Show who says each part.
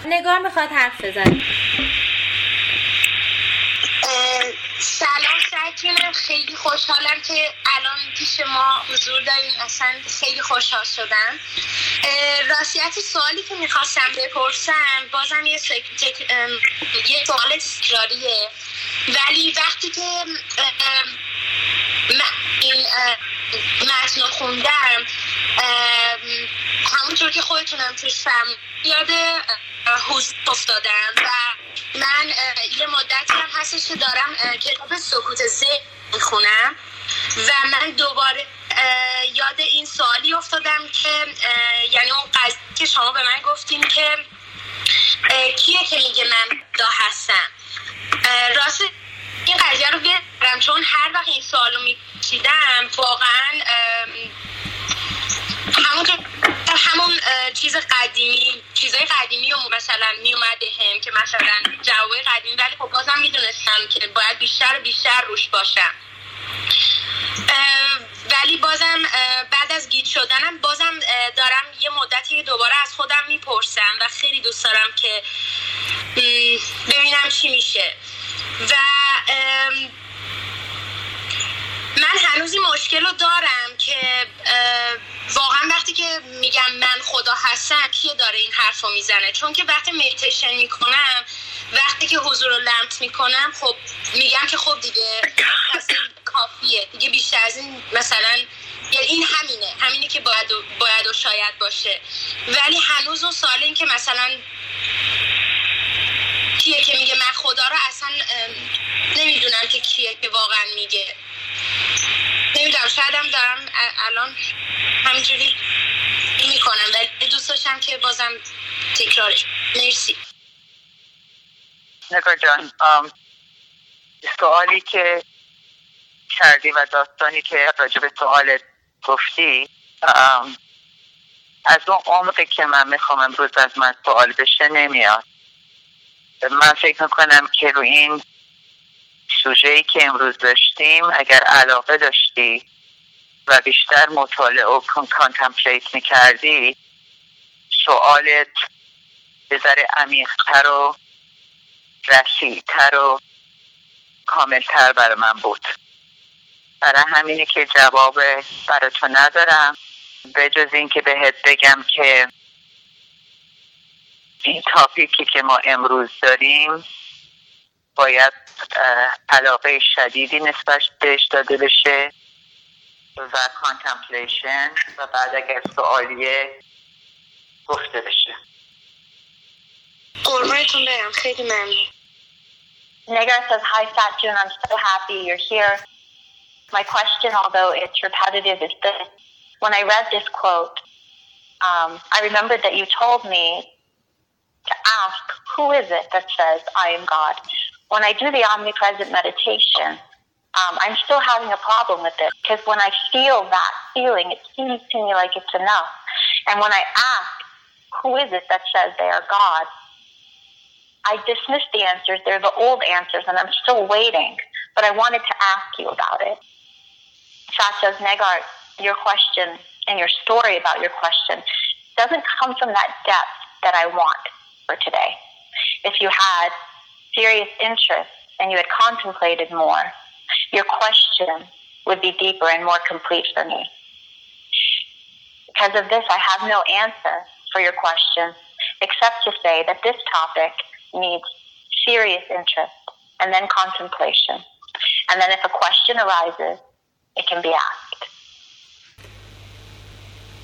Speaker 1: نگار میخواد حرف بزنه.
Speaker 2: سلام سکینم، خیلی خوشحالم که الان پیش ما حضور داریم. اصلا خیلی خوشحال شدم. راستیت سوالی که میخواستم بپرسم بازم یه سوال تکراریه، ولی وقتی که این متن خوندم همونطور که خودتونم توش یاد حضور افتادم و من یه مدتی هم هستش که دارم کتاب سکوت ذهن میخونم و من دوباره یاد این سوالی افتادم که یعنی اون قضیه که شما به من گفتیم که کیه که میگه من خدا هستم. راست این قضیه رو بیارم چون هر وقت این سوالو میپرسیدم واقعا همون چیزای قدیمی و مثلا میومده هم که مثلا جوابای قدیمی، ولی خب بازم میدونستم که باید بیشتر روش باشم. ولی بازم بعد از گیج شدنم بازم دارم یه مدتی دوباره از خودم میپرسم و خیلی دوست دارم که ببینم چی میشه. و من هنوز این مشکل رو دارم که واقعا وقتی که میگم من خدا هستم کیه داره این حرف رو میزنه، چون که وقتی میتیشن میکنم، وقتی که حضور رو لمس میکنم، خب میگم که خب دیگه کافیه دیگه، بیشتر از این مثلا یعنی این همینه که باید و شاید باشه. ولی هنوز اون سوال این که مثلا کیه که میگه من خدا رو اصلا نمیدونم که کیه که واقعا میگه. نمیدونم، شاید هم دارم الان همینجوری میکنم، ولی دوست داشتم که بازم تکرارش. مرسی
Speaker 3: نگار جان. سوالی که کردی و داستانی که راجع به سوالت گفتی از اون عمقی که من میخوام امروز از من سوال بشه نمیاد. من فکر میکنم که رو این سوژه‌ای که امروز داشتیم اگر علاقه داشتی و بیشتر مطالعه و کانتمپلیت میکردی، سوالت به ذره عمیق‌تر و رسیدتر و کاملتر برای من بود. برای همینه که جواب برای تو ندارم به جز این که بهت بگم که این تاپیکی که ما امروز داریم باید علاقه شدیدی نسبت بهش داده بشه و کانتمپلیشن و بعد اگر سوالیه گفته بشه.
Speaker 2: قربونتون برم، خیلی ممنون.
Speaker 4: Negar says, hi Satjun, I'm so happy you're here. My question, although it's repetitive, is this. When I read this quote, I remembered that you told me to ask, who is it that says I am God? When I do the omnipresent meditation, I'm still having a problem with it because when I feel that feeling, it seems to me like it's enough. And when I ask, who is it that says they are God? I dismiss the answers. They're the old answers, and I'm still waiting. But I wanted to ask you about it. Sat says, Negar, your question and your story about your question doesn't come from that depth that I want for today. If you had serious interest and you had contemplated more, your question would be deeper and more complete for me. Because of this, I have no answer for your question except to say that this topic needs serious interest and then contemplation. And then if a question arises, it can be asked.